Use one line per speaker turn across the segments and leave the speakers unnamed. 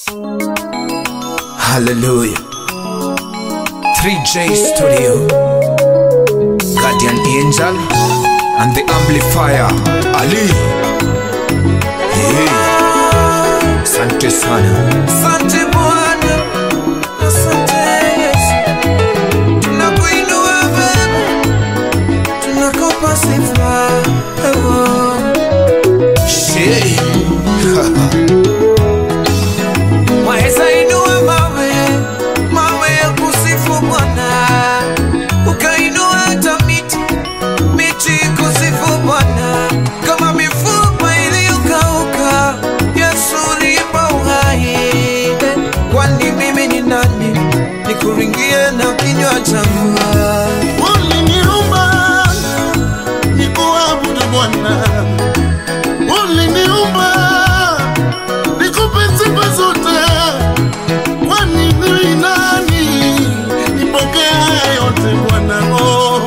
Hallelujah. 3J Studio, Guardian Angel and the Amplifier Ali. Hey, Sante sana, Sante Bwana, Asante Yesu. Tunakuinua Baba, tunakupa sifa. Shei Waweza inua mawe ya kusifu Bwana, ukainua hata miti kusifu Bwana. Kama mifupa iliyokauka, Yesu ulipa uhai. Kwani mimi ni nani nikuringie na kinywa changu?
Uliniumba nikuabudu Bwana, uliniumba nikupe sifa zote. Kwani ni nani nipokea yote Bwana? Oh,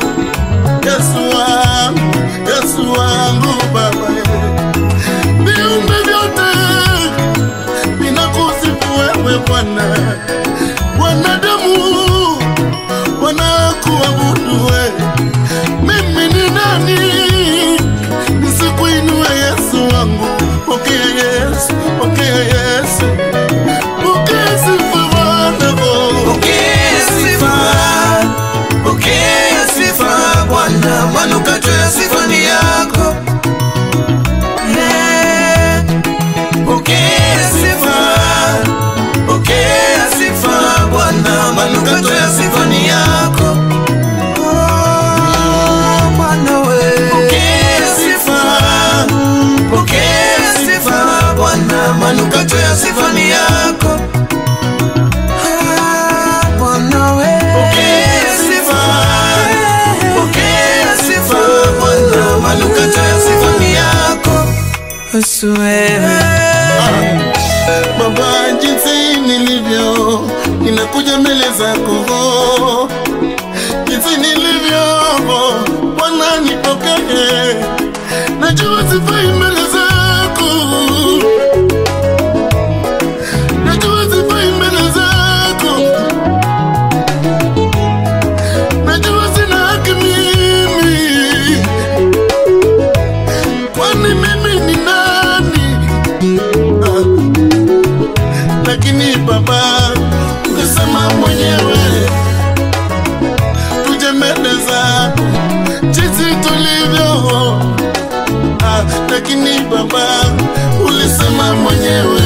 Yesu wangu Baba, viumbe vyote vinakusifu wewe Bwana. Wanadamu wanakuabudu wewe, mimi ni nani nisikuinue Yesu wangu? Pokea Yesu, pokea Yesu, pokea sifa Bwana.
Pokea sifa, pokea sifa Bwana, manukato ya sifa ni yako. Pokea sifa, pokea sifa Bwana, manukato ya sifa ni yako. Bwana wewe, pokea sifa, pokea sifa Bwana, manukato ya sifa ni yako. Bwana wewe, pokea sifa, pokea sifa Bwana, manukato ya sifa ni yako. Yesu wewe,
Baba, jinsi nilivyo ninakuja mbele zako, jinsi nilivyo Bwana nipokee. Najua sifai mbele zako, najua sifai mbele zako, najua sina haki mimi. Kwani mimi ni nani? Lakini Baba, ukasema mwenyewe tuje mbele zako jinsi tulivyo. Lakini Baba, ulisema mwenyewe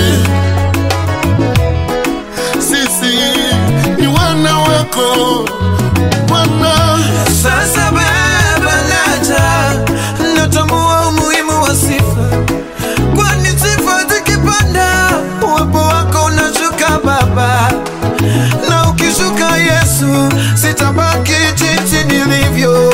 sisi ni wana wako Bwana.
sasa Baba natambua umuhimu wa sifa. Kwani sifa zikipanda, uwepo wako unashuka Baba, na ukishuka Yesu, sitabaki jinsi nilivyo.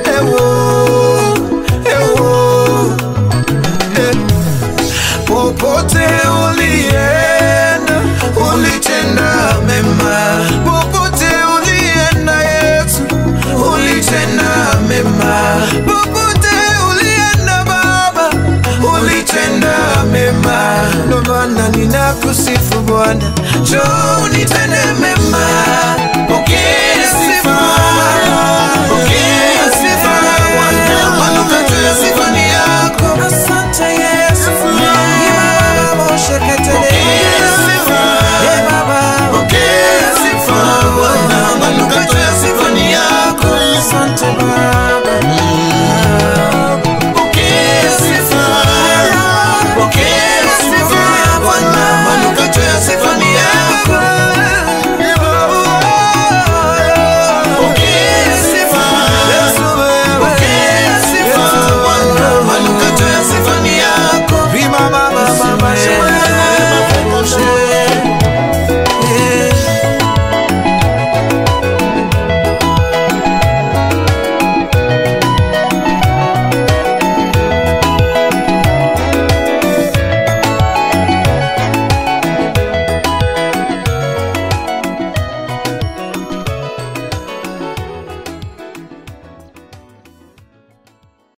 Popote ulienda, ulitenda mema. Popote ulienda Yesu, ulitenda mema. Popote ulienda Baba, ulitenda mema. Ndio maana ninakusifu Bwana, njoo unitende mema.